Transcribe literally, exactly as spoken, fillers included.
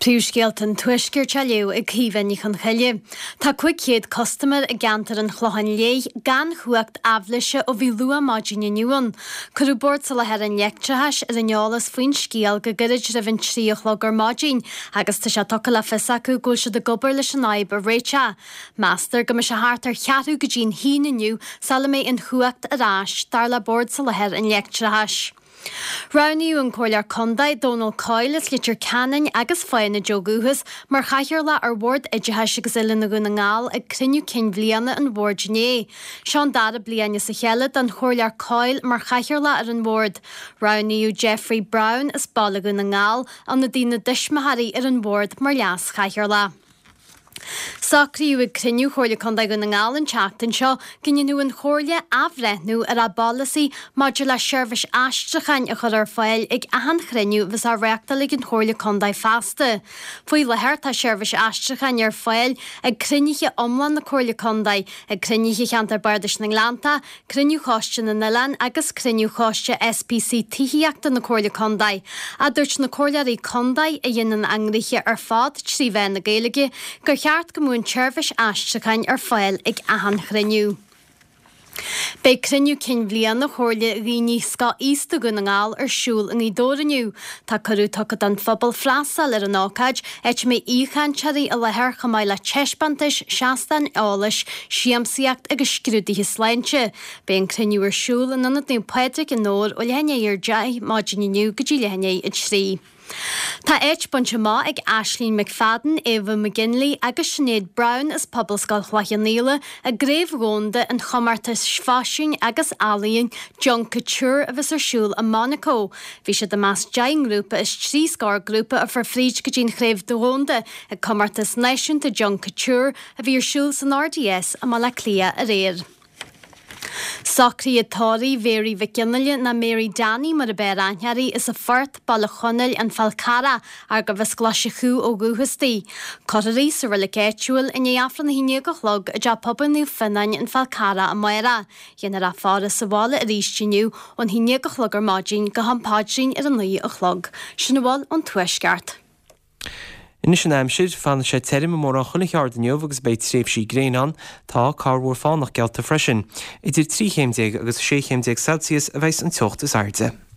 Príomhscéalta tuaisceir te leo ag cíbhainní chun chaile. Tá cuig chéad customer a gantar an chlochain lé gan chuacht abhlaise ó bhí lua máidíine nuan. Curú bord sa lehead an leictretheis ar an neolalas faoin scéal go gcuid ribhann tríochlog ar máidín agus tá se toca le fisa acu gúil se de gobar leis an naib a réite. Master go me se háart ar cheatú go dín hína nniu sala mé an chuacht arás dar le bord sa lehead an leictretheis. Raniú an cóilear condaid Donald Coyle is litir canan agus fáinna joguhas mar chaithir le ar bhórd idirthe agus ile na gúna ngáil ag criniú cin bbliana an bhórdné. Seán dada bliana sa cheile an chóilear Coyle mar chaithir le ar an bhórd. Raniú Jeffrey Brown is balla gúna ngáil an na dtína dismathaí ar an bhórd mar leas chaithir le. Sacríú ag criniú chóirle condaid go na ngáil an teachtain seo ginneanú an chóirle abhreithnú ar a balasaí maidir le seirbhis aistrichain a chur ar fáil ag ahan chriniú bheits a reachtal ag an chóirle condaid fasta. Faoi lethir tá seirbhis aistrichain ar fáil ag criniche omlan na chóirle condaid ag criniche cheantar bardais na Nglánta, criniú choiste na Nillan agus criniú choiste S P C tííachta na chóirle condaid. A dúirt na chóirleirí condaid a dhéanaan angriche ar fád trí bheith na Gaeilge gur cheart go mún seirbhis aistrichain ar fáil ag ahan chriniú. Bei criniú cin bbliana na chóirle riní sca ísta go na ngáil ar siúl in í dóraniu. Tá curú tucad an phobal freastal ar an ácaid eit mé íchaintsearí a lethir chamáid le teispantais seastan ális siamsaíocht agus scrúdaithe sláinte. Bei an criniú ar siúl in anad níú Patrick in nóir ó lehanne ar deich máidiniu go dtí lehanne i trí. Tá éit bunte má ag Aisling McFadden, Eva McGinley agus Sinead Brown is pobalscoil chhlachaníla a gréibh rónda an chomartas sfáisiún agus alaíonn John Couture a bheits ar siúl a Monaco. Bhí sé de más deing grúpa is trí scór grúpa a farfríd go dín chréibh do rónda ag chomartas náisiúnta John Couture a bhí ar siúl san R D S a má le clia a réir. Sacrí atáí Mary McGinley na Mary Danny mar a bear anhearí is a fort ballachonil an Falcara ar go bheits glasise chuú ó gúhastí. Coirí sa rile géitiúil in éafran na híine go chlog a de pobanú finnain an Falcara a maira. Dhéanar a fára sa bhála a ríistiniu an híine go chlog ar máidín go hampáidrín ar an nuí a chlog. Sinna bháil an tuaisceart. Ina sin aimsir fan sé terim mór an chunig ardanniuh agus beit tréf sí gréán tá carhór fánach gealta freisin. Idir trí chéimdéag agus sé chéimdéag Celsius a bheits an tucht is airde.